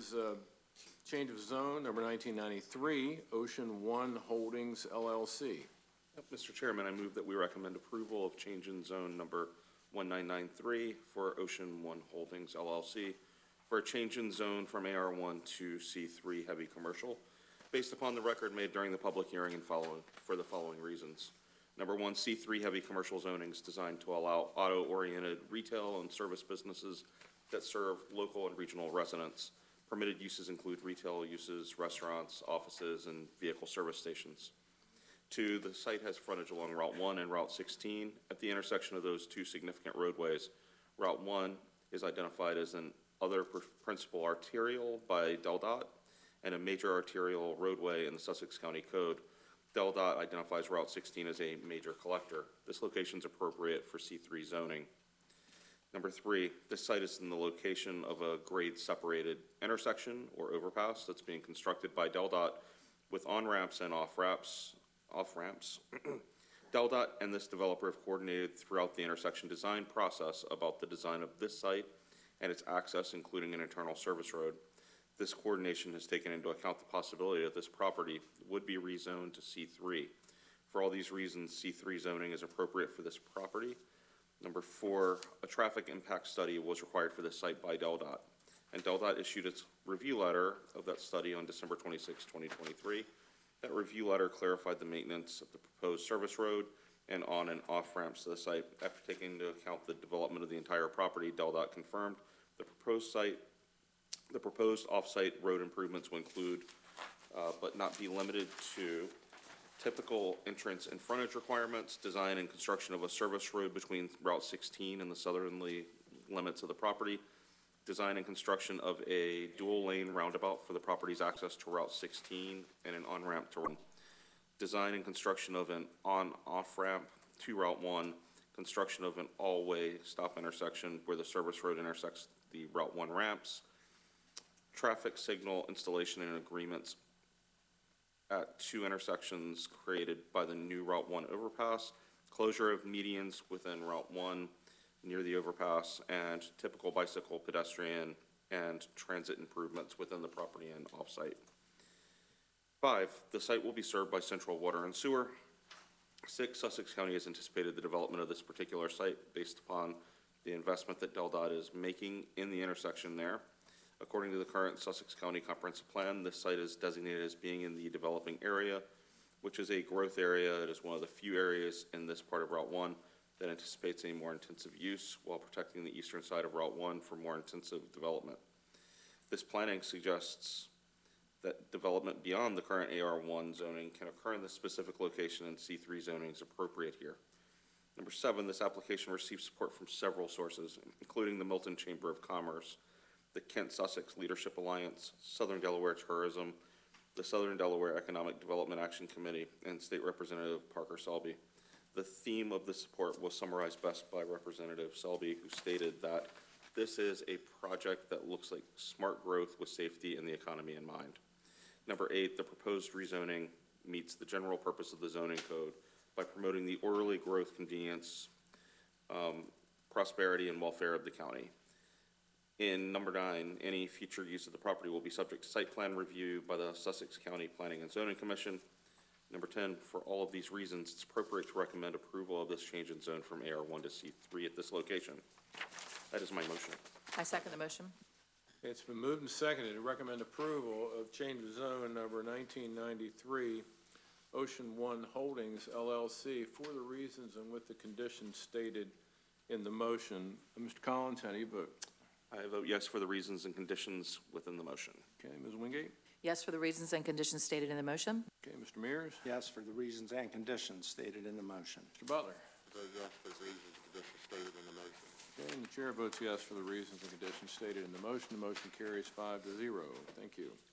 is change of zone number 1993, Ocean One Holdings LLC. Mr. Chairman, I move that we recommend approval of change in zone number 1993 for Ocean One Holdings LLC for a change in zone from AR1 to C3 heavy commercial based upon the record made during the public hearing and for the following reasons. Number one, C3 heavy commercial zoning is designed to allow auto-oriented retail and service businesses that serve local and regional residents. Permitted uses include retail uses, restaurants, offices, and vehicle service stations. Two, the site has frontage along Route 1 and Route 16. At the intersection of those two significant roadways, Route 1 is identified as an other principal arterial by DelDOT and a major arterial roadway in the Sussex County Code. DelDOT identifies Route 16 as a major collector. This location is appropriate for C3 zoning. Number three, this site is in the location of a grade-separated intersection or overpass that's being constructed by DelDOT with on-ramps and off-ramps. DelDOT and this developer have coordinated throughout the intersection design process about the design of this site and its access, including an internal service road. This coordination has taken into account the possibility that this property would be rezoned to C3. For all these reasons, C3 zoning is appropriate for this property. Number four, a traffic impact study was required for this site by DelDOT, and DelDOT issued its review letter of that study on December 26, 2023. That review letter clarified the maintenance of the proposed service road and on and off ramps to the site. After taking into account the development of the entire property, DelDOT confirmed the proposed off-site road improvements will include, but not be limited to, typical entrance and frontage requirements, design and construction of a service road between Route 16 and the southerly limits of the property, design and construction of a dual-lane roundabout for the property's access to Route 16 and an on-ramp to Route 1, design and construction of an on-off ramp to Route 1, construction of an all-way stop intersection where the service road intersects the Route 1 ramps, traffic signal installation and agreements at two intersections created by the new Route 1 overpass, closure of medians within Route 1 near the overpass, and typical bicycle, pedestrian, and transit improvements within the property and off-site. 5, the site will be served by Central Water and Sewer. 6, Sussex County has anticipated the development of this particular site based upon the investment that DelDOT is making in the intersection there. According to the current Sussex County Comprehensive Plan, this site is designated as being in the developing area, which is a growth area. It is one of the few areas in this part of Route 1 that anticipates a more intensive use while protecting the eastern side of Route 1 for more intensive development. This planning suggests that development beyond the current AR1 zoning can occur in this specific location, and C3 zoning is appropriate here. Number 7, this application receives support from several sources, including the Milton Chamber of Commerce, the Kent-Sussex Leadership Alliance, Southern Delaware Tourism, the Southern Delaware Economic Development Action Committee, and State Representative Parker Selby. The theme of the support was summarized best by Representative Selby, who stated that this is a project that looks like smart growth with safety and the economy in mind. Number 8, the proposed rezoning meets the general purpose of the zoning code by promoting the orderly growth, convenience, prosperity, and welfare of the county. In number 9, any future use of the property will be subject to site plan review by the Sussex County Planning and Zoning Commission. Number 10, for all of these reasons, it's appropriate to recommend approval of this change in zone from AR1 to C3 at this location. That is my motion. I second the motion. It's been moved and seconded to recommend approval of change of zone number 1993, Ocean One Holdings LLC, for the reasons and with the conditions stated in the motion. Mr. Collins, how do you vote? I vote yes for the reasons and conditions within the motion. Okay, Ms. Wingate? Yes for the reasons and conditions stated in the motion. Okay, Mr. Mears? Yes, for the reasons and conditions stated in the motion. Mr. Butler? Vote yes for the reasons and conditions stated in the motion. Okay, and the chair votes yes for the reasons and conditions stated in the motion. The motion carries 5-0. Thank you.